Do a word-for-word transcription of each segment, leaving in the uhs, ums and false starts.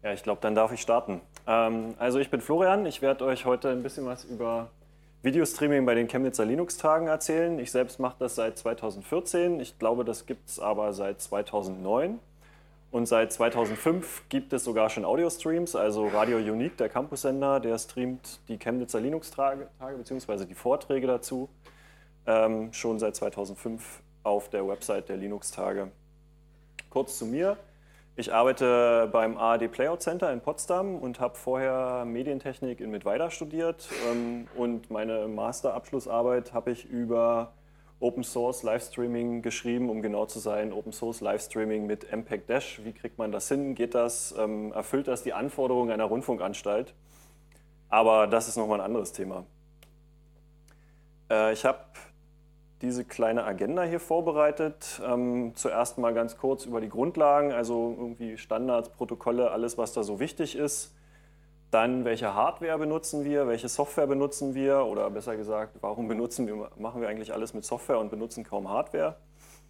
Ja, ich glaube, dann darf ich starten. Ähm, also ich bin Florian, ich werde euch heute ein bisschen was über Videostreaming bei den Chemnitzer Linux-Tagen erzählen. Ich selbst mache das seit zweitausendvierzehn, ich glaube, das gibt es aber seit zweitausendneun. Und seit zweitausendfünf gibt es sogar schon Audio-Streams, also Radio Unique, der Campus-Sender, der streamt die Chemnitzer Linux-Tage bzw. die Vorträge dazu ähm, schon seit zweitausendfünf auf der Website der Linux-Tage. Kurz zu mir. Ich arbeite beim A R D Playout Center in Potsdam und habe vorher Medientechnik in Mittweida studiert. Ähm, und meine Masterabschlussarbeit habe ich über Open Source Livestreaming geschrieben, um genau zu sein, Open Source Livestreaming mit M PEG Dash. Wie kriegt man das hin? Geht das? Ähm, erfüllt das die Anforderungen einer Rundfunkanstalt? Aber das ist nochmal ein anderes Thema. Äh, ich habe diese kleine Agenda hier vorbereitet. Ähm, zuerst mal ganz kurz über die Grundlagen, also irgendwie Standards, Protokolle, alles, was da so wichtig ist. Dann, welche Hardware benutzen wir, welche Software benutzen wir oder besser gesagt, warum benutzen wir, machen wir eigentlich alles mit Software und benutzen kaum Hardware.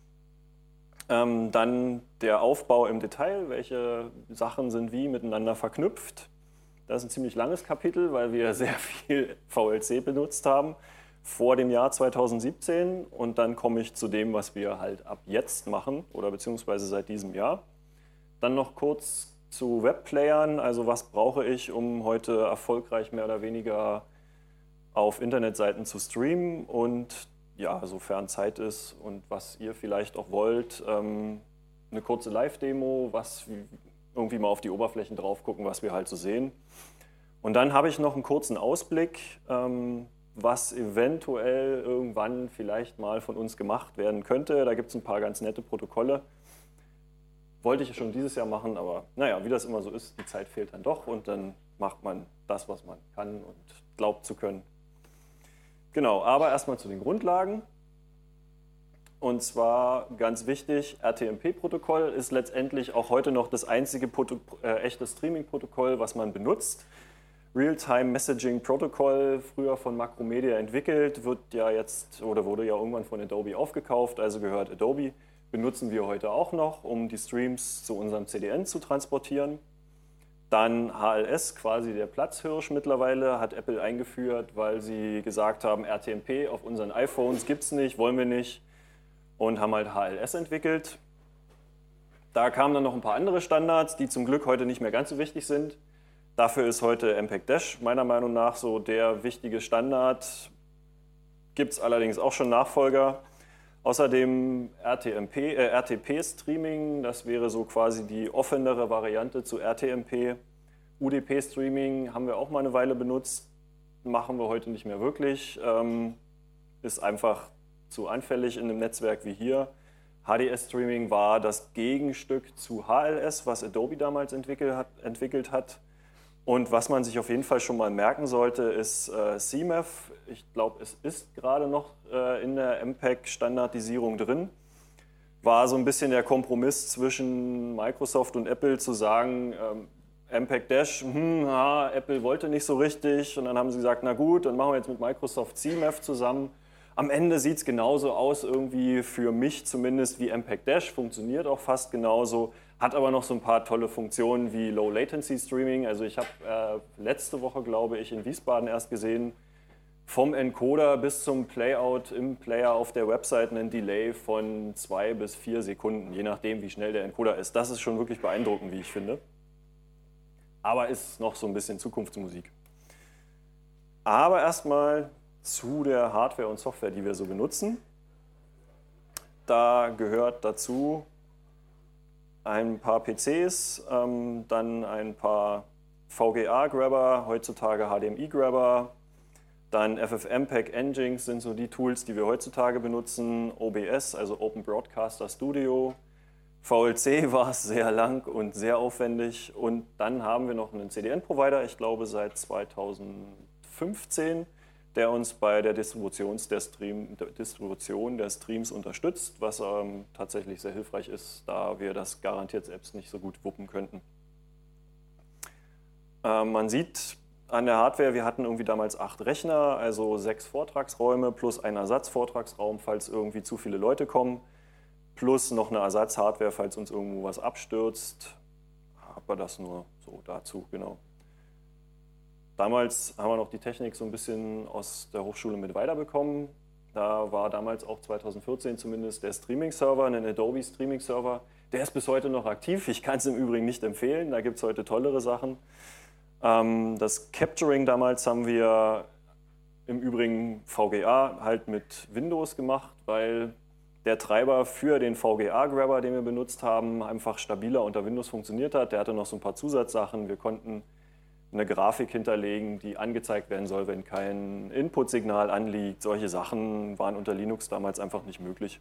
Ähm, dann der Aufbau im Detail, welche Sachen sind wie miteinander verknüpft. Das ist ein ziemlich langes Kapitel, weil wir sehr viel V L C benutzt haben vor dem Jahr zweitausendsiebzehn. Und dann komme ich zu dem, was wir halt ab jetzt machen oder beziehungsweise seit diesem Jahr. Dann noch kurz zu Webplayern, also was brauche ich, um heute erfolgreich mehr oder weniger auf Internetseiten zu streamen und ja, sofern Zeit ist und was ihr vielleicht auch wollt, ähm, eine kurze Live-Demo, was irgendwie mal auf die Oberflächen drauf gucken, was wir halt so sehen. Und dann habe ich noch einen kurzen Ausblick, ähm, was eventuell irgendwann vielleicht mal von uns gemacht werden könnte. Da gibt es ein paar ganz nette Protokolle. Wollte ich schon dieses Jahr machen, aber naja, wie das immer so ist, die Zeit fehlt dann doch und dann macht man das, was man kann und glaubt zu können. Genau, aber erstmal zu den Grundlagen. Und zwar ganz wichtig, R T M P-Protokoll ist letztendlich auch heute noch das einzige Proto äh, echte Streaming-Protokoll, was man benutzt. Real-Time Messaging Protocol, früher von Macromedia entwickelt, wird ja jetzt oder wurde ja irgendwann von Adobe aufgekauft, also gehört Adobe. Benutzen wir heute auch noch, um die Streams zu unserem C D N zu transportieren. Dann H L S, quasi der Platzhirsch mittlerweile, hat Apple eingeführt, weil sie gesagt haben, R T M P auf unseren iPhones gibt es nicht, wollen wir nicht und haben halt H L S entwickelt. Da kamen dann noch ein paar andere Standards, die zum Glück heute nicht mehr ganz so wichtig sind. Dafür ist heute M PEG Dash meiner Meinung nach so der wichtige Standard. Gibt es allerdings auch schon Nachfolger. Außerdem R T M P, äh, R T P-Streaming, das wäre so quasi die offenere Variante zu R T M P. U D P-Streaming haben wir auch mal eine Weile benutzt, machen wir heute nicht mehr wirklich. Ähm, ist einfach zu anfällig in einem Netzwerk wie hier. H D S-Streaming war das Gegenstück zu H L S, was Adobe damals entwickelt hat. Entwickelt hat. Und was man sich auf jeden Fall schon mal merken sollte, ist äh, C M A F. Ich glaube, es ist gerade noch äh, in der M PEG-Standardisierung drin. War so ein bisschen der Kompromiss zwischen Microsoft und Apple zu sagen, ähm, M PEG Dash, hm, ja, Apple wollte nicht so richtig. Und dann haben sie gesagt, na gut, dann machen wir jetzt mit Microsoft C M A F zusammen. Am Ende sieht es genauso aus, irgendwie für mich zumindest, wie M PEG Dash, funktioniert auch fast genauso. Hat aber noch so ein paar tolle Funktionen wie Low Latency Streaming. Also ich habe äh, letzte Woche, glaube ich, in Wiesbaden erst gesehen, vom Encoder bis zum Playout im Player auf der Website einen Delay von zwei bis vier Sekunden, je nachdem, wie schnell der Encoder ist. Das ist schon wirklich beeindruckend, wie ich finde. Aber ist noch so ein bisschen Zukunftsmusik. Aber erstmal zu der Hardware und Software, die wir so benutzen. Da gehört dazu ein paar P Cs, ähm, dann ein paar V G A-Grabber, heutzutage H D M I-Grabber, dann F F M-P E G Engines sind so die Tools, die wir heutzutage benutzen, O B S, also Open Broadcaster Studio, V L C war es sehr lang und sehr aufwendig und dann haben wir noch einen C D N-Provider, ich glaube seit zweitausendfünfzehn, der uns bei der Distribution der, Stream, der Distribution der Streams unterstützt, was ähm, tatsächlich sehr hilfreich ist, da wir das garantiert selbst nicht so gut wuppen könnten. Äh, man sieht an der Hardware, wir hatten irgendwie damals acht Rechner, also sechs Vortragsräume plus ein Ersatzvortragsraum, falls irgendwie zu viele Leute kommen, plus noch eine Ersatzhardware, falls uns irgendwo was abstürzt. Aber das nur so dazu, genau. Damals haben wir noch die Technik so ein bisschen aus der Hochschule mit weiterbekommen. Da war damals auch zweitausendvierzehn zumindest der Streaming-Server, ein Adobe Streaming-Server. Der ist bis heute noch aktiv. Ich kann es im Übrigen nicht empfehlen. Da gibt es heute tollere Sachen. Das Capturing damals haben wir im Übrigen V G A halt mit Windows gemacht, weil der Treiber für den V G A-Grabber, den wir benutzt haben, einfach stabiler unter Windows funktioniert hat. Der hatte noch so ein paar Zusatzsachen. Wir konnten eine Grafik hinterlegen, die angezeigt werden soll, wenn kein Input-Signal anliegt. Solche Sachen waren unter Linux damals einfach nicht möglich.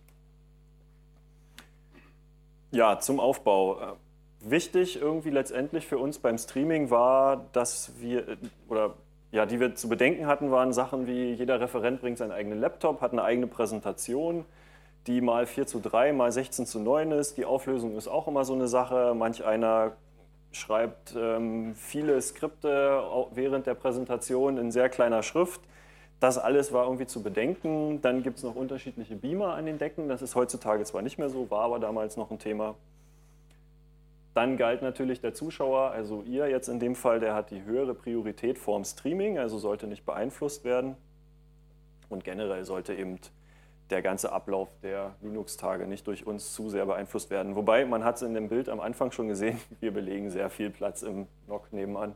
Ja, zum Aufbau. Wichtig irgendwie letztendlich für uns beim Streaming war, dass wir, oder ja, die wir zu bedenken hatten, waren Sachen wie, jeder Referent bringt seinen eigenen Laptop, hat eine eigene Präsentation, die mal vier zu drei, mal sechzehn zu neun ist. Die Auflösung ist auch immer so eine Sache. Manch einer schreibt ähm, viele Skripte während der Präsentation in sehr kleiner Schrift. Das alles war irgendwie zu bedenken. Dann gibt es noch unterschiedliche Beamer an den Decken. Das ist heutzutage zwar nicht mehr so, war aber damals noch ein Thema. Dann galt natürlich der Zuschauer, also ihr jetzt in dem Fall, der hat die höhere Priorität vorm Streaming, also sollte nicht beeinflusst werden. Und generell sollte eben der ganze Ablauf der Linux-Tage nicht durch uns zu sehr beeinflusst werden. Wobei, man hat es in dem Bild am Anfang schon gesehen, wir belegen sehr viel Platz im N O C nebenan.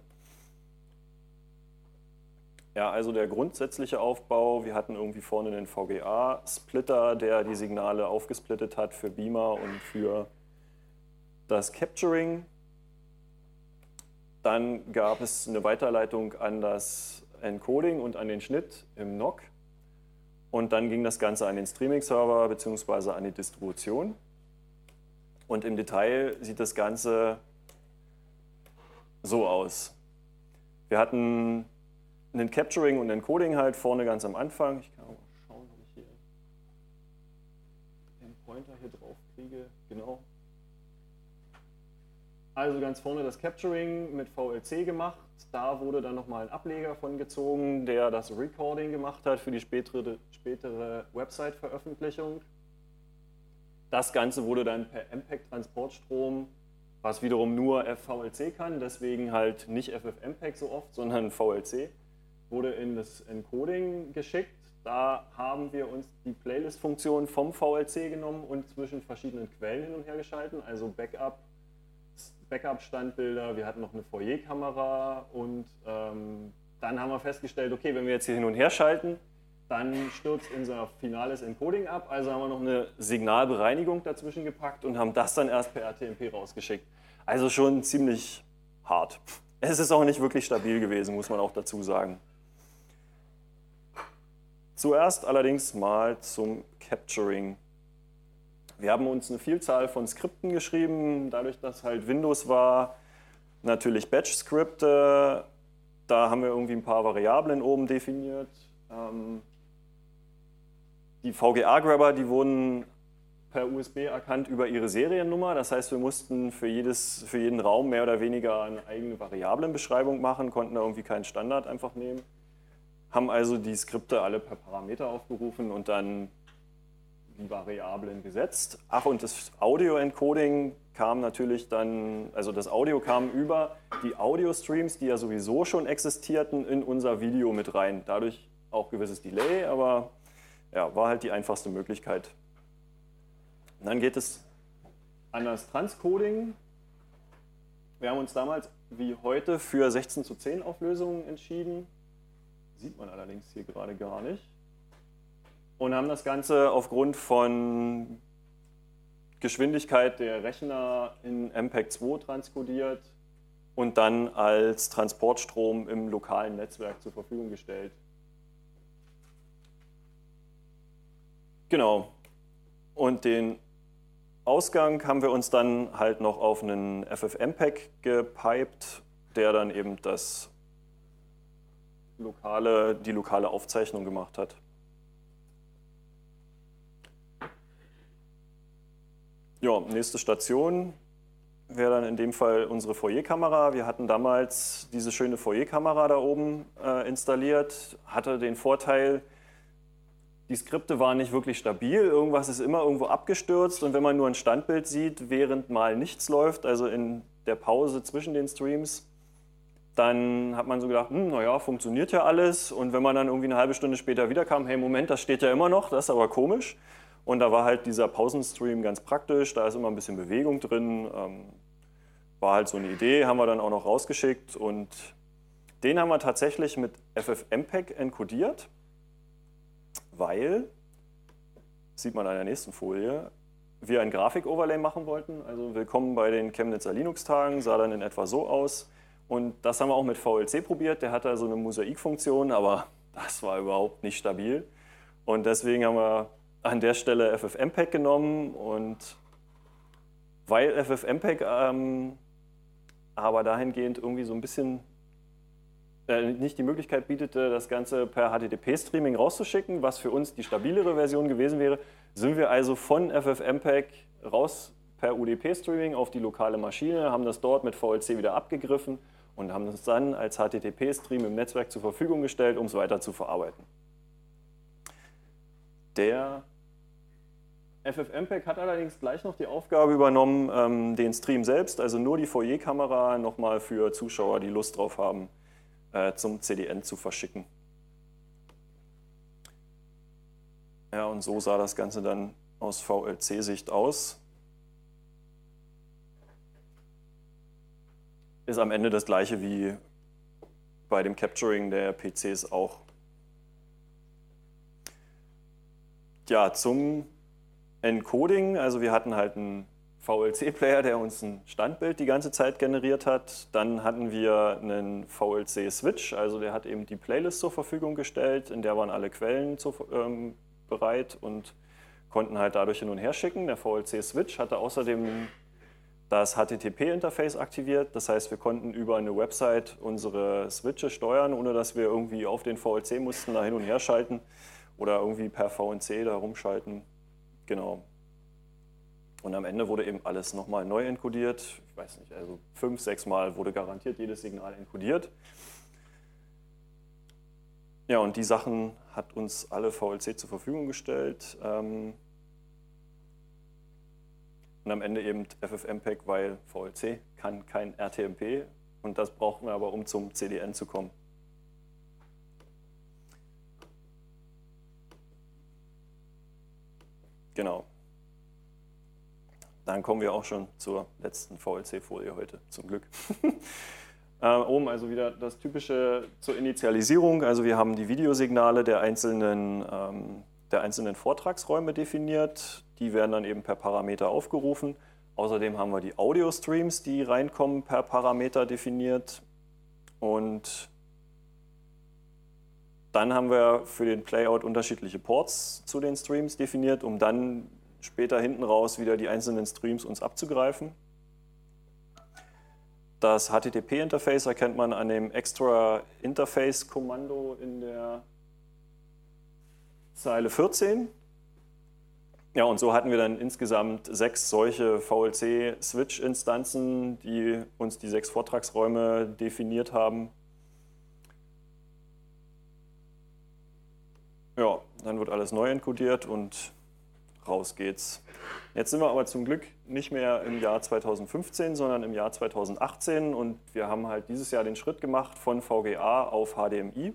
Ja, also der grundsätzliche Aufbau, wir hatten irgendwie vorne einen V G A-Splitter, der die Signale aufgesplittet hat für Beamer und für das Capturing. Dann gab es eine Weiterleitung an das Encoding und an den Schnitt im N O C. Und dann ging das Ganze an den Streaming-Server bzw. an die Distribution. Und im Detail sieht das Ganze so aus. Wir hatten ein Capturing und Encoding halt vorne ganz am Anfang. Ich kann auch mal schauen, ob ich hier den Pointer hier drauf kriege. Genau. Also ganz vorne das Capturing mit V L C gemacht. Da wurde dann nochmal ein Ableger von gezogen, der das Recording gemacht hat für die spätere, spätere Website-Veröffentlichung. Das Ganze wurde dann per M P E G-Transportstrom, was wiederum nur V L C kann, deswegen halt nicht F F M P E G so oft, sondern V L C, wurde in das Encoding geschickt. Da haben wir uns die Playlist-Funktion vom V L C genommen und zwischen verschiedenen Quellen hin und her geschalten, also Backup, Backup-Standbilder, wir hatten noch eine Foyer-Kamera und ähm, dann haben wir festgestellt, okay, wenn wir jetzt hier hin und her schalten, dann stürzt unser finales Encoding ab, also haben wir noch eine Signalbereinigung dazwischen gepackt und haben das dann erst per R T M P rausgeschickt. Also schon ziemlich hart. Es ist auch nicht wirklich stabil gewesen, muss man auch dazu sagen. Zuerst allerdings mal zum Capturing. Wir haben uns eine Vielzahl von Skripten geschrieben, dadurch, dass halt Windows war, natürlich Batch-Skripte, da haben wir irgendwie ein paar Variablen oben definiert. Die V G A-Grabber, die wurden per U S B erkannt über ihre Seriennummer, das heißt, wir mussten für, jedes, für jeden Raum mehr oder weniger eine eigene Variablenbeschreibung machen, konnten da irgendwie keinen Standard einfach nehmen, haben also die Skripte alle per Parameter aufgerufen und dann die Variablen gesetzt. Ach, und das Audio-Encoding kam natürlich dann, also das Audio kam über die Audio-Streams, die ja sowieso schon existierten, in unser Video mit rein. Dadurch auch gewisses Delay, aber ja, war halt die einfachste Möglichkeit. Und dann geht es an das Transcoding. Wir haben uns damals wie heute für sechzehn zu zehn Auflösungen entschieden. Sieht man allerdings hier gerade gar nicht. Und haben das Ganze aufgrund von Geschwindigkeit der Rechner in M P E G zwei transkodiert und dann als Transportstrom im lokalen Netzwerk zur Verfügung gestellt. Genau. Und den Ausgang haben wir uns dann halt noch auf einen F F M P E G gepiped, der dann eben das lokale, die lokale Aufzeichnung gemacht hat. Ja, nächste Station wäre dann in dem Fall unsere Foyer-Kamera. Wir hatten damals diese schöne Foyer-Kamera da oben äh, installiert, hatte den Vorteil, die Skripte waren nicht wirklich stabil, irgendwas ist immer irgendwo abgestürzt und wenn man nur ein Standbild sieht, während mal nichts läuft, also in der Pause zwischen den Streams, dann hat man so gedacht, hm, naja, funktioniert ja alles. Und wenn man dann irgendwie eine halbe Stunde später wiederkam, hey, Moment, das steht ja immer noch, das ist aber komisch. Und da war halt dieser Pausenstream ganz praktisch, da ist immer ein bisschen Bewegung drin. Ähm, war halt so eine Idee, haben wir dann auch noch rausgeschickt. Und den haben wir tatsächlich mit FFmpeg enkodiert, weil, sieht man an der nächsten Folie, wir ein Grafik-Overlay machen wollten. Also willkommen bei den Chemnitzer Linux-Tagen, sah dann in etwa so aus. Und das haben wir auch mit V L C probiert. Der hatte so eine Mosaikfunktion, aber das war überhaupt nicht stabil. Und deswegen haben wir an der Stelle FFmpeg genommen. Und weil FFmpeg ähm, aber dahingehend irgendwie so ein bisschen äh, nicht die Möglichkeit bietete, das Ganze per H T T P-Streaming rauszuschicken, was für uns die stabilere Version gewesen wäre, sind wir also von FFmpeg raus per U D P-Streaming auf die lokale Maschine, haben das dort mit V L C wieder abgegriffen und haben es dann als H T T P-Stream im Netzwerk zur Verfügung gestellt, um es weiter zu verarbeiten. Der FFmpeg hat allerdings gleich noch die Aufgabe übernommen, ähm, den Stream selbst, also nur die Foyer-Kamera, nochmal für Zuschauer, die Lust drauf haben, äh, zum C D N zu verschicken. Ja, und so sah das Ganze dann aus V L C-Sicht aus. Ist am Ende das gleiche wie bei dem Capturing der P Cs auch. Ja, zum Encoding, also wir hatten halt einen V L C-Player, der uns ein Standbild die ganze Zeit generiert hat. Dann hatten wir einen V L C-Switch, also der hat eben die Playlist zur Verfügung gestellt, in der waren alle Quellen zu, ähm, bereit und konnten halt dadurch hin und her schicken. Der V L C-Switch hatte außerdem das H T T P-Interface aktiviert, das heißt, wir konnten über eine Website unsere Switche steuern, ohne dass wir irgendwie auf den V L C mussten, da hin und her schalten oder irgendwie per V N C da rumschalten. Genau. Und am Ende wurde eben alles nochmal neu encodiert. Ich weiß nicht, also fünf, sechs Mal wurde garantiert jedes Signal encodiert. Ja, und die Sachen hat uns alle V L C zur Verfügung gestellt. Und am Ende eben FFmpeg, weil V L C kann kein R T M P. Und das brauchen wir aber, um zum C D N zu kommen. Genau. Dann kommen wir auch schon zur letzten V L C-Folie heute, zum Glück. äh, oben also wieder das Typische zur Initialisierung. Also wir haben die Videosignale der einzelnen, ähm, der einzelnen Vortragsräume definiert. Die werden dann eben per Parameter aufgerufen. Außerdem haben wir die Audio-Streams, die reinkommen, per Parameter definiert. Und dann haben wir für den Playout unterschiedliche Ports zu den Streams definiert, um dann später hinten raus wieder die einzelnen Streams uns abzugreifen. Das H T T P-Interface erkennt man an dem Extra Interface-Kommando in der Zeile vierzehn. Ja, und so hatten wir dann insgesamt sechs solche V L C-Switch-Instanzen, die uns die sechs Vortragsräume definiert haben. Ja, dann wird alles neu encodiert und raus geht's. Jetzt sind wir aber zum Glück nicht mehr im Jahr zweitausendfünfzehn, sondern im Jahr zweitausendachtzehn und wir haben halt dieses Jahr den Schritt gemacht von V G A auf H D M I.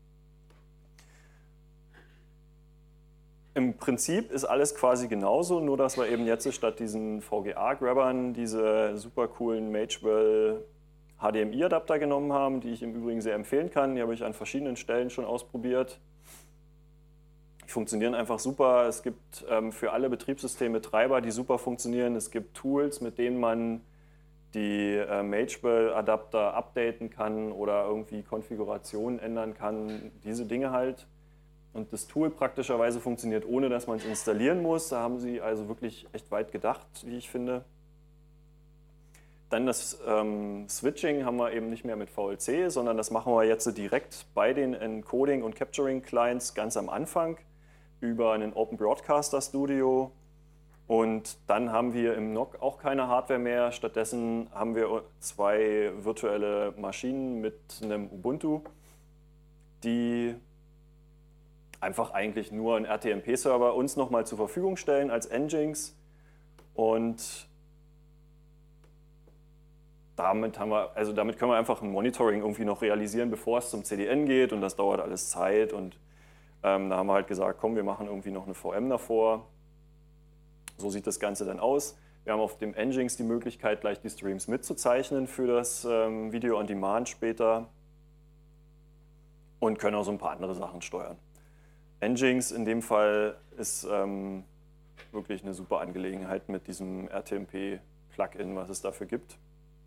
Im Prinzip ist alles quasi genauso, nur dass wir eben jetzt statt diesen V G A-Grabbern diese super coolen Magewell H D M I-Adapter genommen haben, die ich im Übrigen sehr empfehlen kann. Die habe ich an verschiedenen Stellen schon ausprobiert. Die funktionieren einfach super. Es gibt ähm, für alle Betriebssysteme Treiber, die super funktionieren. Es gibt Tools, mit denen man die äh, Magewell-Adapter updaten kann oder irgendwie Konfigurationen ändern kann. Diese Dinge halt. Und das Tool praktischerweise funktioniert, ohne dass man es installieren muss. Da haben sie also wirklich echt weit gedacht, wie ich finde. Dann das ähm, Switching haben wir eben nicht mehr mit V L C, sondern das machen wir jetzt direkt bei den Encoding- und Capturing-Clients ganz am Anfang über einen Open Broadcaster Studio. Und dann haben wir im N O C auch keine Hardware mehr. Stattdessen haben wir zwei virtuelle Maschinen mit einem Ubuntu, die einfach eigentlich nur einen R T M P-Server uns nochmal zur Verfügung stellen als Nginx. Und damit, haben wir, also damit können wir einfach ein Monitoring irgendwie noch realisieren, bevor es zum C D N geht und das dauert alles Zeit und ähm, da haben wir halt gesagt, komm, wir machen irgendwie noch eine V M davor. So sieht das Ganze dann aus. Wir haben auf dem Nginx die Möglichkeit, gleich die Streams mitzuzeichnen für das ähm, Video on Demand später und können auch so ein paar andere Sachen steuern. Nginx in dem Fall ist ähm, wirklich eine super Angelegenheit mit diesem R T M P-Plugin, was es dafür gibt.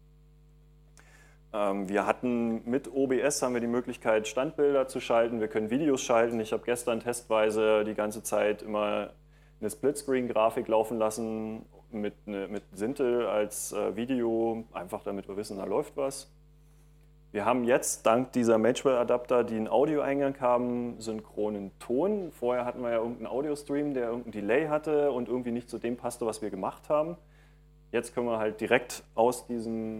Ähm, wir hatten mit O B S haben wir die Möglichkeit, Standbilder zu schalten. Wir können Videos schalten. Ich habe gestern testweise die ganze Zeit immer eine Splitscreen-Grafik laufen lassen mit, ne, mit Sintel als äh, Video, einfach damit wir wissen, da läuft was. Wir haben jetzt dank dieser Magewell-Adapter, die einen Audioeingang haben, synchronen Ton. Vorher hatten wir ja irgendeinen Audio-Stream, der irgendein Delay hatte und irgendwie nicht zu dem passte, was wir gemacht haben. Jetzt können wir halt direkt aus diesen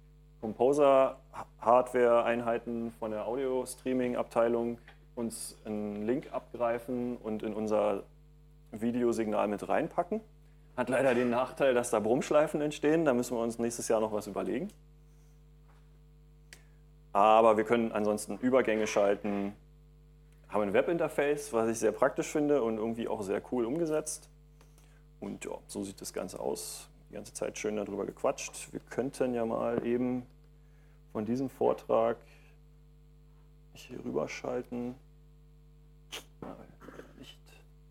Composer-Hardware-Einheiten von der Audio-Streaming-Abteilung uns einen Link abgreifen und in unser Videosignal mit reinpacken. Hat leider den Nachteil, dass da Brummschleifen entstehen. Da müssen wir uns nächstes Jahr noch was überlegen. Aber wir können ansonsten Übergänge schalten, haben ein Webinterface, was ich sehr praktisch finde und irgendwie auch sehr cool umgesetzt. Und ja, so sieht das Ganze aus. Die ganze Zeit schön darüber gequatscht. Wir könnten ja mal eben von diesem Vortrag hier rüberschalten. Nicht.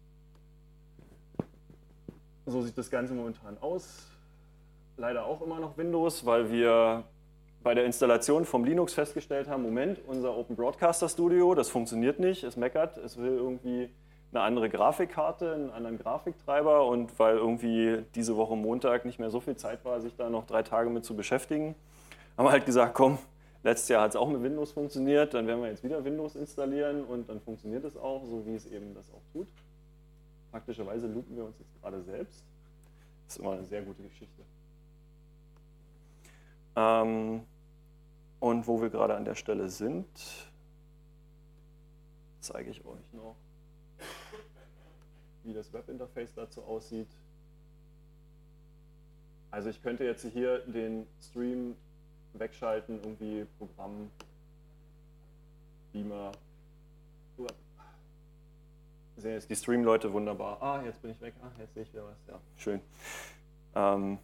So sieht das Ganze momentan aus. Leider auch immer noch Windows, weil wir bei der Installation vom Linux festgestellt haben, Moment, unser Open Broadcaster Studio, das funktioniert nicht, es meckert, es will irgendwie eine andere Grafikkarte, einen anderen Grafiktreiber und weil irgendwie diese Woche Montag nicht mehr so viel Zeit war, sich da noch drei Tage mit zu beschäftigen, haben wir halt gesagt, komm, letztes Jahr hat es auch mit Windows funktioniert, dann werden wir jetzt wieder Windows installieren und dann funktioniert es auch, so wie es eben das auch tut. Praktischerweise loopen wir uns jetzt gerade selbst. Das ist immer eine sehr gute Geschichte. Ähm, und wo wir gerade an der Stelle sind, zeige ich euch noch, wie das Webinterface dazu aussieht. Also ich könnte jetzt hier den Stream wegschalten, irgendwie Programm, Beamer. Sehen jetzt die Stream-Leute wunderbar. Ah, jetzt bin ich weg. Ah, jetzt sehe ich wieder was. Ja, schön. Ähm,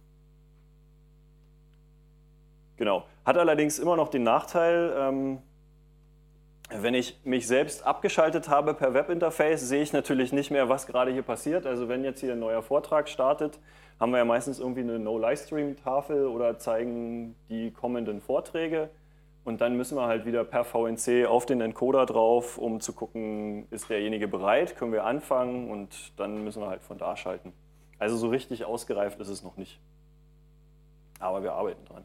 genau. Hat allerdings immer noch den Nachteil, ähm, wenn ich mich selbst abgeschaltet habe per Webinterface, sehe ich natürlich nicht mehr, was gerade hier passiert. Also wenn jetzt hier ein neuer Vortrag startet, haben wir ja meistens irgendwie eine No-Livestream-Tafel oder zeigen die kommenden Vorträge. Und dann müssen wir halt wieder per V N C auf den Encoder drauf, um zu gucken, ist derjenige bereit, können wir anfangen und dann müssen wir halt von da schalten. Also so richtig ausgereift ist es noch nicht. Aber wir arbeiten dran.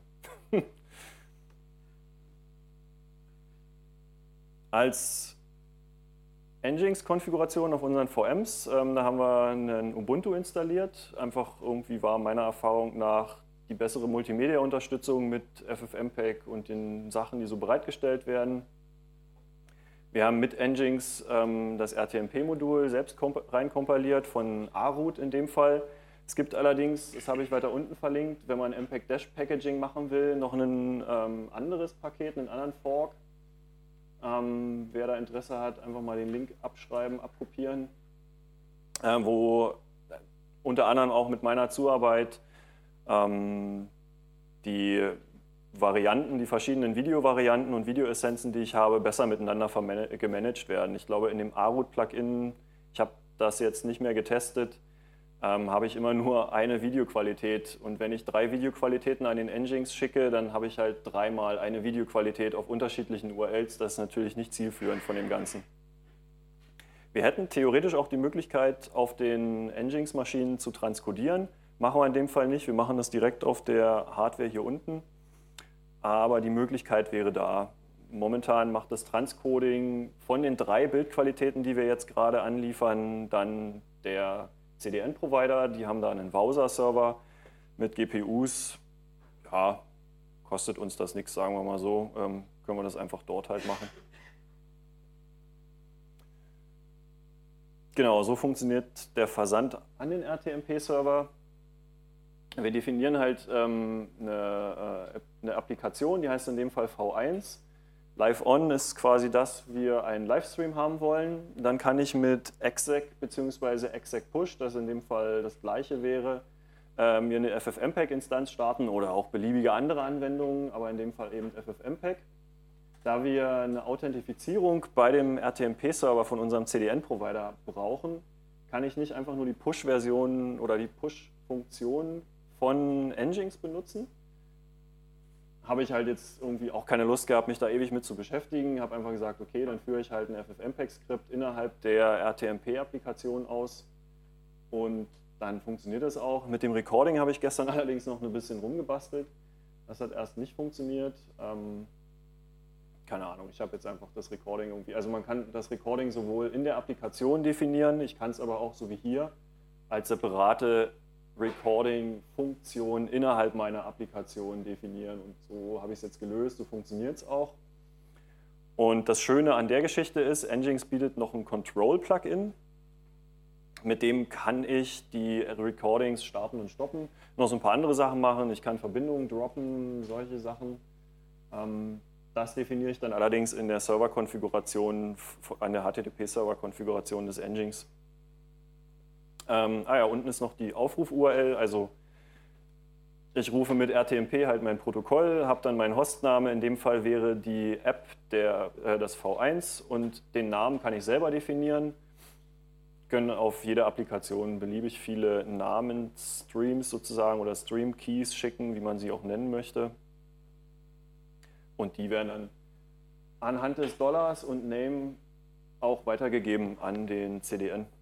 Als Nginx-Konfiguration auf unseren V Ms, ähm, da haben wir einen Ubuntu installiert. Einfach irgendwie war meiner Erfahrung nach die bessere Multimedia-Unterstützung mit FFmpeg und den Sachen, die so bereitgestellt werden. Wir haben mit Nginx ähm, das R T M P-Modul selbst reinkompiliert, von aroot in dem Fall. Es gibt allerdings, das habe ich weiter unten verlinkt, wenn man M P E G-Dash-Packaging machen will, noch ein ähm, anderes Paket, einen anderen Fork. Ähm, wer da Interesse hat, einfach mal den Link abschreiben, abkopieren, äh, wo unter anderem auch mit meiner Zuarbeit ähm, die Varianten, die verschiedenen Videovarianten und Videoessenzen, die ich habe, besser miteinander gemanagt werden. Ich glaube, in dem aroot-Plugin, ich habe das jetzt nicht mehr getestet, ähm, habe ich immer nur eine Videoqualität. Und wenn ich drei Videoqualitäten an den Nginx schicke, dann habe ich halt dreimal eine Videoqualität auf unterschiedlichen U R Ls. Das ist natürlich nicht zielführend von dem Ganzen. Wir hätten theoretisch auch die Möglichkeit, auf den Nginx-Maschinen zu transkodieren. Machen wir in dem Fall nicht. Wir machen das direkt auf der Hardware hier unten. Aber die Möglichkeit wäre da. Momentan macht das Transcoding von den drei Bildqualitäten, die wir jetzt gerade anliefern, dann der C D N-Provider. Die haben da einen Wowser-Server mit G P Us. Ja, kostet uns das nichts, sagen wir mal so. Ähm, können wir das einfach dort halt machen. Genau, so funktioniert der Versand an den R T M P-Server. Wir definieren halt ähm, eine, äh, eine Applikation, die heißt in dem Fall V eins. Live On ist quasi das, wir einen Livestream haben wollen. Dann kann ich mit exec bzw. exec push, das in dem Fall das gleiche wäre, äh, mir eine ffmpeg-Instanz starten oder auch beliebige andere Anwendungen, aber in dem Fall eben ffmpeg. Da wir eine Authentifizierung bei dem R T M P-Server von unserem C D N-Provider brauchen, kann ich nicht einfach nur die Push-Version oder die Push-Funktion von Nginx benutzen. Habe ich halt jetzt irgendwie auch keine Lust gehabt, mich da ewig mit zu beschäftigen. Habe einfach gesagt, okay, dann führe ich halt ein ffmpeg-Skript innerhalb der R T M P-Applikation aus und dann funktioniert das auch. Mit dem Recording habe ich gestern allerdings noch ein bisschen rumgebastelt. Das hat erst nicht funktioniert. Ähm, keine Ahnung, ich habe jetzt einfach das Recording irgendwie, also man kann das Recording sowohl in der Applikation definieren, ich kann es aber auch so wie hier als separate Recording-Funktion innerhalb meiner Applikation definieren und so habe ich es jetzt gelöst, so funktioniert es auch. Und das Schöne an der Geschichte ist, Nginx bietet noch ein Control-Plugin, mit dem kann ich die Recordings starten und stoppen, noch so ein paar andere Sachen machen, ich kann Verbindungen droppen, solche Sachen. Das definiere ich dann allerdings in der Server-Konfiguration, an der H T T P-Server-Konfiguration des Nginx. Ähm, ah ja, unten ist noch die Aufruf-U R L, also ich rufe mit R T M P halt mein Protokoll, habe dann meinen Hostname, in dem Fall wäre die App der, äh, das V eins und den Namen kann ich selber definieren. Können auf jede Applikation beliebig viele Namensstreams sozusagen oder Stream-Keys schicken, wie man sie auch nennen möchte. Und die werden dann anhand des Dollars und Name auch weitergegeben an den C D N.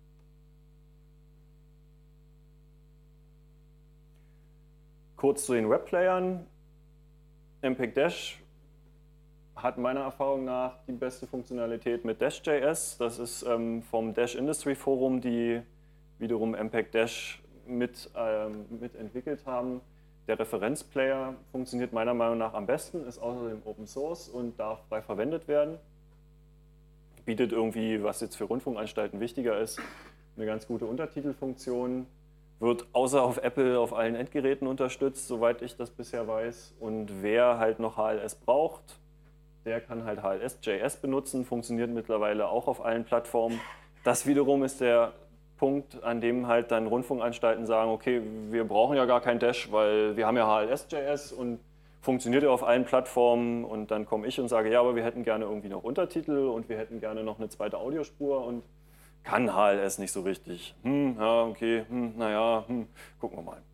Kurz zu den Webplayern. mpeg-dash hat meiner Erfahrung nach die beste Funktionalität mit Dash.js. Das ist ähm, vom Dash Industry Forum, die wiederum mpeg-dash mit, ähm, mitentwickelt haben. Der Referenzplayer funktioniert meiner Meinung nach am besten, ist außerdem Open Source und darf frei verwendet werden. Bietet irgendwie, was jetzt für Rundfunkanstalten wichtiger ist, eine ganz gute Untertitelfunktion. Wird außer auf Apple auf allen Endgeräten unterstützt, soweit ich das bisher weiß. Und wer halt noch H L S braucht, der kann halt H L S Punkt J S benutzen, funktioniert mittlerweile auch auf allen Plattformen. Das wiederum ist der Punkt, an dem halt dann Rundfunkanstalten sagen, okay, wir brauchen ja gar kein Dash, weil wir haben ja H L S Punkt J S und funktioniert ja auf allen Plattformen. Und dann komme ich und sage, ja, aber wir hätten gerne irgendwie noch Untertitel und wir hätten gerne noch eine zweite Audiospur und kann H L S nicht so richtig. Hm, ja, okay, hm, naja, hm, gucken wir mal.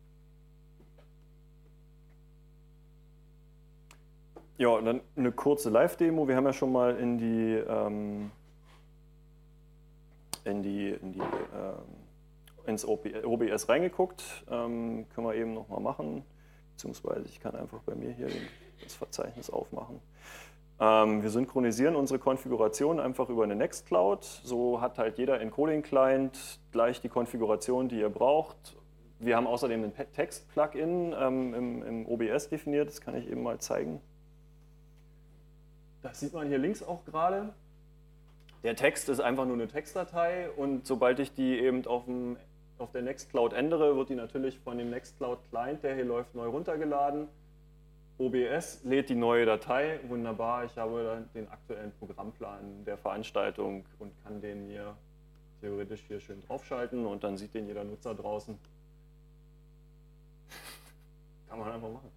Ja, und dann eine kurze Live-Demo. Wir haben ja schon mal in die, ähm, in die, in die ähm, ins O B S reingeguckt. Ähm, können wir eben nochmal machen. Beziehungsweise ich kann einfach bei mir hier das Verzeichnis aufmachen. Wir synchronisieren unsere Konfiguration einfach über eine Nextcloud. So hat halt jeder Encoding-Client gleich die Konfiguration, die ihr braucht. Wir haben außerdem ein Text-Plugin ähm, im, im O B S definiert. Das kann ich eben mal zeigen. Das sieht man hier links auch gerade. Der Text ist einfach nur eine Textdatei und sobald ich die eben auf, dem, auf der Nextcloud ändere, wird die natürlich von dem Nextcloud-Client, der hier läuft, neu runtergeladen. O B S lädt die neue Datei, wunderbar, ich habe dann den aktuellen Programmplan der Veranstaltung und kann den mir theoretisch hier schön draufschalten und dann sieht den jeder Nutzer draußen. Kann man einfach machen.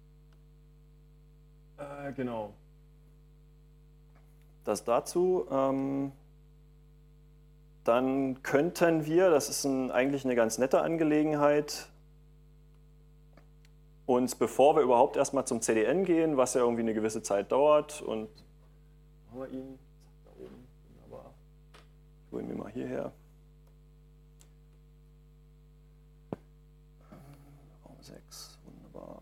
Äh, genau. Das dazu. Ähm, dann könnten wir, das ist ein, eigentlich eine ganz nette Angelegenheit, uns, bevor wir überhaupt erstmal zum C D N gehen, was ja irgendwie eine gewisse Zeit dauert, und haben wir ihn, da oben, wunderbar, holen wir mal hierher. Raum sechs, wunderbar.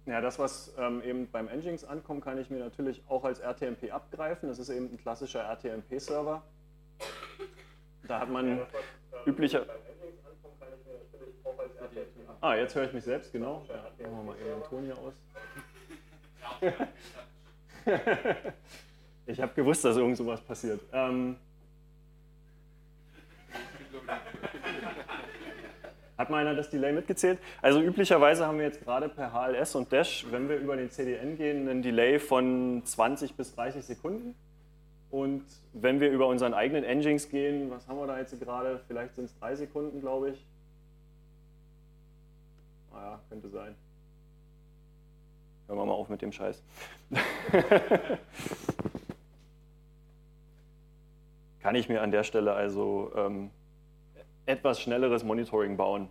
Ja, das, was ähm, eben beim Nginx ankommt, kann ich mir natürlich auch als R T M P abgreifen. Das ist eben ein klassischer R T M P-Server. Da hat man ja, üblicher... Ah, jetzt höre ich mich selbst, genau. Ja, machen wir mal eben den Ton hier aus. Ich habe gewusst, dass irgend sowas passiert. Ähm, Hat mal einer das Delay mitgezählt? Also üblicherweise haben wir jetzt gerade per H L S und Dash, wenn wir über den C D N gehen, einen Delay von zwanzig bis dreißig Sekunden. Und wenn wir über unseren eigenen Nginx gehen, was haben wir da jetzt gerade? Vielleicht sind es drei Sekunden, glaube ich. Naja, könnte sein. Hören wir mal auf mit dem Scheiß. Kann ich mir an der Stelle also ähm, etwas schnelleres Monitoring bauen.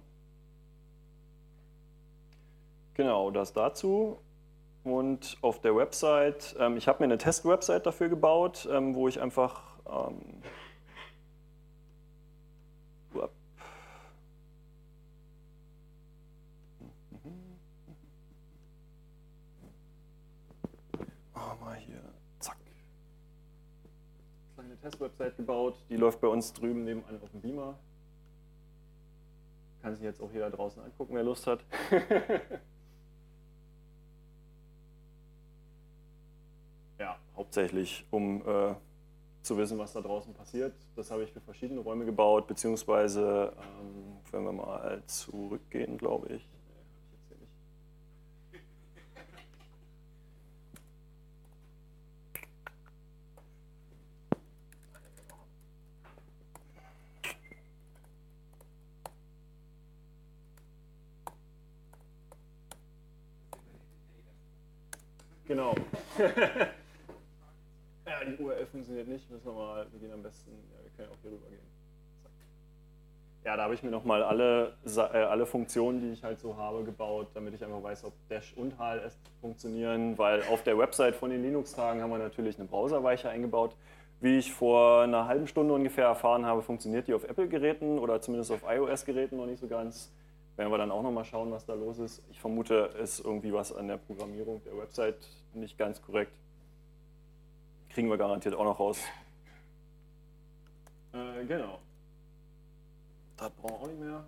Genau, das dazu. Und auf der Website, ähm, ich habe mir eine Test-Website dafür gebaut, ähm, wo ich einfach ähm, oh, mal hier, zack. Kleine Test-Website gebaut, die läuft bei uns drüben nebenan auf dem Beamer. Kann sich jetzt auch jeder draußen angucken, wer Lust hat. Ja, hauptsächlich, um äh, zu wissen, was da draußen passiert. Das habe ich für verschiedene Räume gebaut, beziehungsweise, ähm, wenn wir mal zurückgehen, glaube ich. Genau. Ja, die U R L funktioniert nicht, müssen wir mal, wir gehen am besten, ja, wir können auch hier rüber gehen. Zack. Ja, da habe ich mir nochmal alle, äh, alle Funktionen, die ich halt so habe, gebaut, damit ich einfach weiß, ob Dash und H L S funktionieren, weil auf der Website von den Linux-Tagen haben wir natürlich eine Browserweiche eingebaut. Wie ich vor einer halben Stunde ungefähr erfahren habe, funktioniert die auf Apple-Geräten oder zumindest auf iOS-Geräten noch nicht so ganz. Werden wir dann auch nochmal schauen, was da los ist. Ich vermute, es ist irgendwie was an der Programmierung der Website nicht ganz korrekt. Kriegen wir garantiert auch noch raus. Äh, genau. Das brauchen wir auch nicht mehr.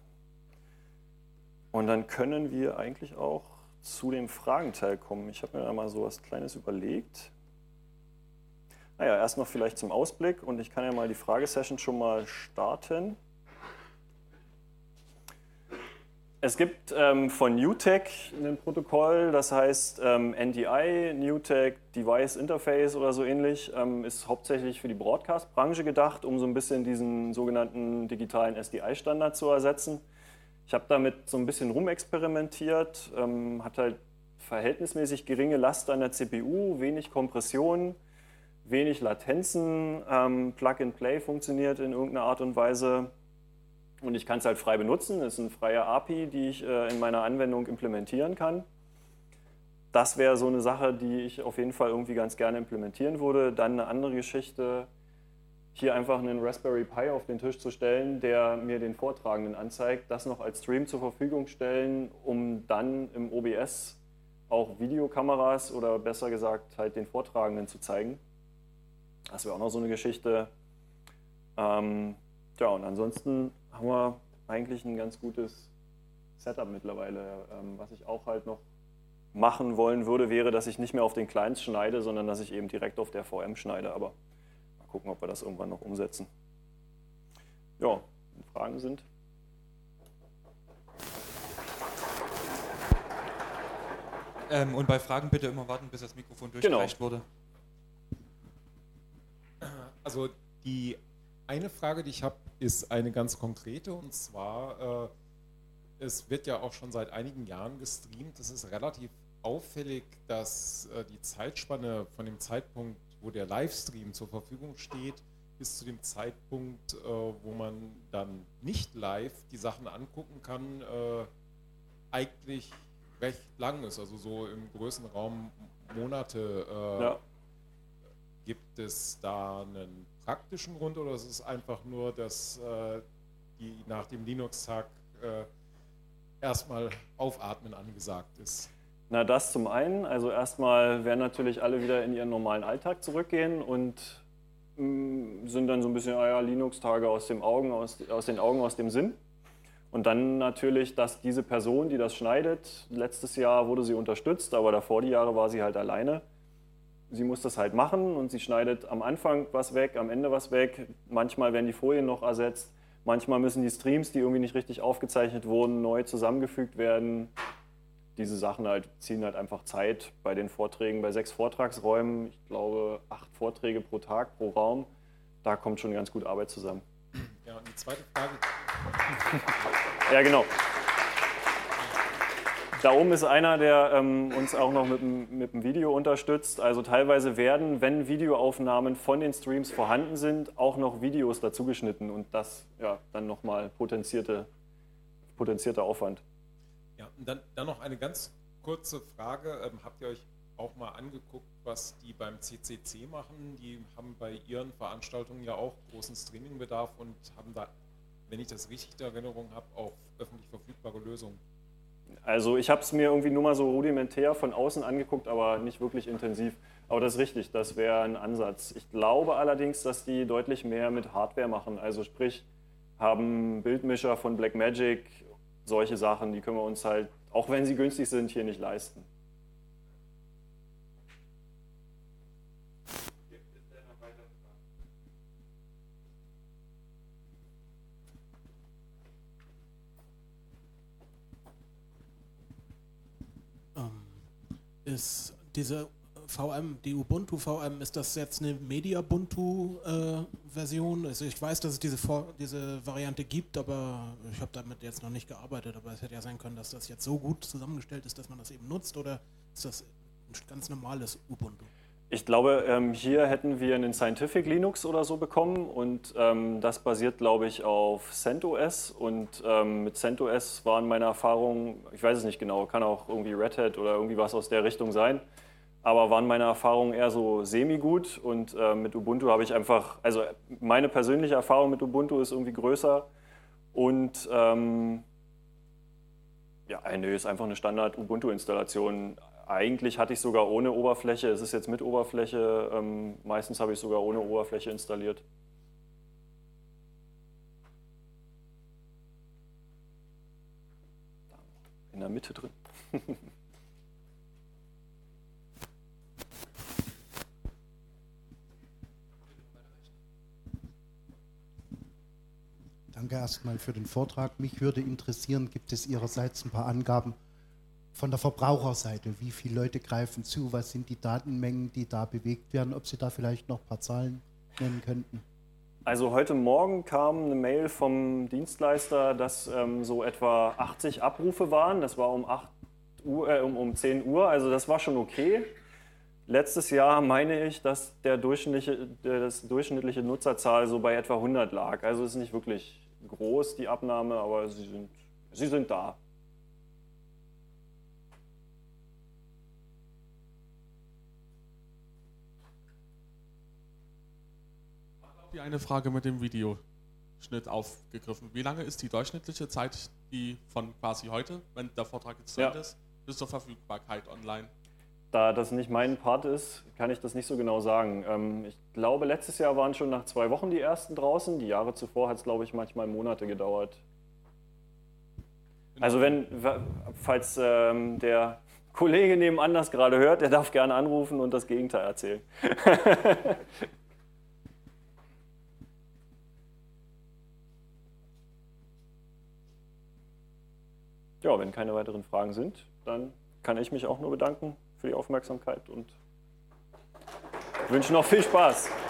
Und dann können wir eigentlich auch zu dem Fragenteil kommen. Ich habe mir da mal so was Kleines überlegt. Naja, erst noch vielleicht zum Ausblick und ich kann ja mal die Fragesession schon mal starten. Es gibt ähm, von NewTek ein Protokoll, das heißt ähm, N D I, NewTek Device Interface oder so ähnlich, ähm, ist hauptsächlich für die Broadcast-Branche gedacht, um so ein bisschen diesen sogenannten digitalen S D I-Standard zu ersetzen. Ich habe damit so ein bisschen rumexperimentiert, ähm, hat halt verhältnismäßig geringe Last an der C P U, wenig Kompression, wenig Latenzen, ähm, Plug-and-Play funktioniert in irgendeiner Art und Weise. Und ich kann es halt frei benutzen, das ist eine freie A P I, die ich äh, in meiner Anwendung implementieren kann. Das wäre so eine Sache, die ich auf jeden Fall irgendwie ganz gerne implementieren würde. Dann eine andere Geschichte, hier einfach einen Raspberry Pi auf den Tisch zu stellen, der mir den Vortragenden anzeigt, das noch als Stream zur Verfügung stellen, um dann im O B S auch Videokameras oder besser gesagt halt den Vortragenden zu zeigen. Das wäre auch noch so eine Geschichte. Ähm, ja, und ansonsten haben wir eigentlich ein ganz gutes Setup mittlerweile. Ähm, was ich auch halt noch machen wollen würde, wäre, dass ich nicht mehr auf den Clients schneide, sondern dass ich eben direkt auf der V M schneide. Aber mal gucken, ob wir das irgendwann noch umsetzen. Ja, wenn Fragen sind. Ähm, und bei Fragen bitte immer warten, bis das Mikrofon durchgereicht Genau. wurde. Also die eine Frage, die ich habe, ist eine ganz konkrete, und zwar, äh, es wird ja auch schon seit einigen Jahren gestreamt. Es ist relativ auffällig, dass äh, die Zeitspanne von dem Zeitpunkt, wo der Livestream zur Verfügung steht, bis zu dem Zeitpunkt, äh, wo man dann nicht live die Sachen angucken kann, äh, eigentlich recht lang ist. Also so im Größenraum Monate. Äh, Ja. Gibt es da einen praktischen Grund oder ist es einfach nur, dass äh, die nach dem Linux-Tag äh, erstmal aufatmen angesagt ist? Na, das zum einen. Also erstmal werden natürlich alle wieder in ihren normalen Alltag zurückgehen und mh, sind dann so ein bisschen, ah ja, Linux-Tage aus, dem Augen, aus, aus den Augen, aus dem Sinn. Und dann natürlich, dass diese Person, die das schneidet, letztes Jahr wurde sie unterstützt, aber davor die Jahre war sie halt alleine. Sie muss das halt machen und sie schneidet am Anfang was weg, am Ende was weg. Manchmal werden die Folien noch ersetzt. Manchmal müssen die Streams, die irgendwie nicht richtig aufgezeichnet wurden, neu zusammengefügt werden. Diese Sachen halt ziehen halt einfach Zeit bei den Vorträgen, bei sechs Vortragsräumen. Ich glaube, acht Vorträge pro Tag, pro Raum. Da kommt schon ganz gut Arbeit zusammen. Ja, und die zweite Frage. Ja, genau. Da oben ist einer, der ähm, uns auch noch mit dem, mit dem Video unterstützt. Also teilweise werden, wenn Videoaufnahmen von den Streams vorhanden sind, auch noch Videos dazu geschnitten und das ja dann nochmal potenzierte, potenzierter Aufwand. Ja, und dann, dann noch eine ganz kurze Frage. Ähm, habt ihr euch auch mal angeguckt, was die beim C C C machen? Die haben bei ihren Veranstaltungen ja auch großen Streamingbedarf und haben da, wenn ich das richtig in Erinnerung habe, auch öffentlich verfügbare Lösungen. Also ich habe es mir irgendwie nur mal so rudimentär von außen angeguckt, aber nicht wirklich intensiv. Aber das ist richtig, das wäre ein Ansatz. Ich glaube allerdings, dass die deutlich mehr mit Hardware machen. Also sprich, haben Bildmischer von Blackmagic, solche Sachen, die können wir uns halt, auch wenn sie günstig sind, hier nicht leisten. Ist diese V M, die Ubuntu V M, ist das jetzt eine Mediabuntu-Version? Äh, also ich weiß, dass es diese, Vor diese Variante gibt, aber ich habe damit jetzt noch nicht gearbeitet. Aber es hätte ja sein können, dass das jetzt so gut zusammengestellt ist, dass man das eben nutzt, oder ist das ein ganz normales Ubuntu? Ich glaube, ähm, hier hätten wir einen Scientific Linux oder so bekommen und ähm, das basiert, glaube ich, auf CentOS und ähm, mit CentOS waren meine Erfahrungen, ich weiß es nicht genau, kann auch irgendwie Red Hat oder irgendwie was aus der Richtung sein, aber waren meine Erfahrungen eher so semi-gut und äh, mit Ubuntu habe ich einfach, also meine persönliche Erfahrung mit Ubuntu ist irgendwie größer und ähm, ja, nö, ist einfach eine Standard-Ubuntu-Installation. Eigentlich hatte ich sogar ohne Oberfläche, es ist jetzt mit Oberfläche, ähm, meistens habe ich sogar ohne Oberfläche installiert. In der Mitte drin. Danke erstmal für den Vortrag. Mich würde interessieren, gibt es Ihrerseits ein paar Angaben von der Verbraucherseite? Wie viele Leute greifen zu? Was sind die Datenmengen, die da bewegt werden? Ob Sie da vielleicht noch ein paar Zahlen nennen könnten? Also heute Morgen kam eine Mail vom Dienstleister, dass ähm, so etwa achtzig Abrufe waren. Das war um, acht Uhr, äh, um, um zehn Uhr, also das war schon okay. Letztes Jahr meine ich, dass der durchschnittliche, das durchschnittliche Nutzerzahl so bei etwa hundert lag. Also es ist nicht wirklich groß, die Abnahme, aber sie sind, sie sind da. Eine Frage mit dem Videoschnitt aufgegriffen. Wie lange ist die durchschnittliche Zeit, die von quasi heute, wenn der Vortrag jetzt zu Ende ist, bis zur Verfügbarkeit online? Da das nicht mein Part ist, kann ich das nicht so genau sagen. Ähm, ich glaube, letztes Jahr waren schon nach zwei Wochen die ersten draußen. Die Jahre zuvor hat es, glaube ich, manchmal Monate gedauert. Also wenn, falls ähm, der Kollege nebenan das gerade hört, der darf gerne anrufen und das Gegenteil erzählen. Ja, wenn keine weiteren Fragen sind, dann kann ich mich auch nur bedanken für die Aufmerksamkeit und wünsche noch viel Spaß.